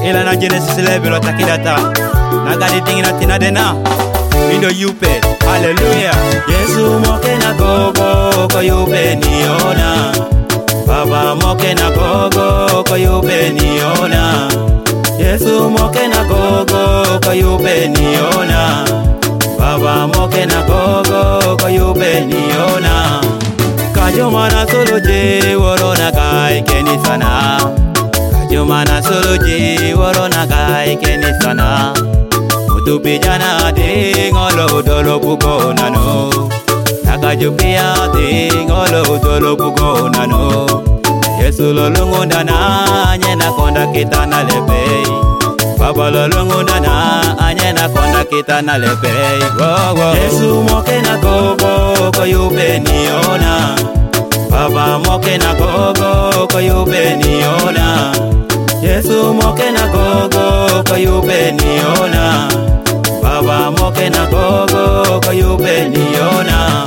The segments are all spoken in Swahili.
Ila na Genesis level otakidata nagadi tingina tina dena Mindo yupe, hallelujah. Yesu moke na gogo ko yupe niona. Baba moke na gogo ko yupe niona. Yesu moke na gogo ko yupe niona. Baba moke na gogo ko yupe niona. Kajumana solo je worona kai kenisana. Kajumana solo je worona kai kenisana. Utupijana de ngolo dolo buko nano. Nakajupia de ngolo dolo buko nano. Yesu lolungunda na anyena konda kita na lepei. Baba lolungunda na anyena konda kita na lepei. Yesu moke na gogo ko yupe niona. Baba moke na gogo ko yupe niona. Yesu moke na gogo ko yupe niona. Baba moke na gogo ko yupe niona.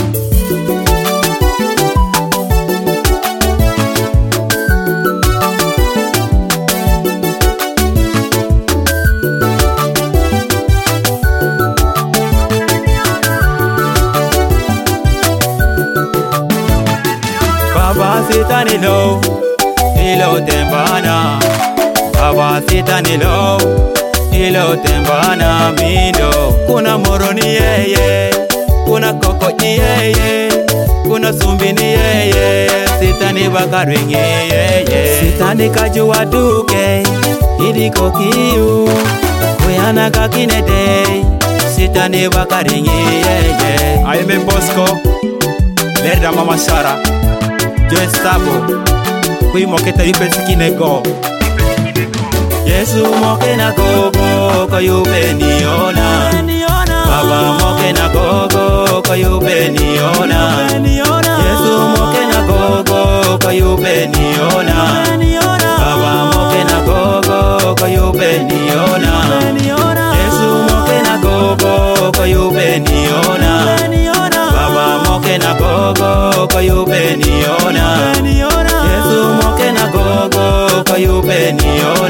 Baba sitani lo, ilo tembana. Baba sitani lo, ilo tembana mindo. Kuna moroni yeye, kuna koko yeye, kuna sumbi ni yeye. Sitani bakarwengi yeye. Sitani kajua duke, idiko kiu. Kuyana kakinete, sitani bakaringi yeye. Aime Bosco, Lerda Mama Shara, Joe Stabo, kui moketa yupe sikinego. Yesu moke na gogo ko yupe niona. Baba moke na gogo ko yupe niona. Yesu moke na gogo ko yupe niona. Baba moke na gogo ko yupe niona. Yesu moke na gogo ko yupe niona. Baba moke na gogo ko yupe niona. Yesu moke na gogo ko yupe niona.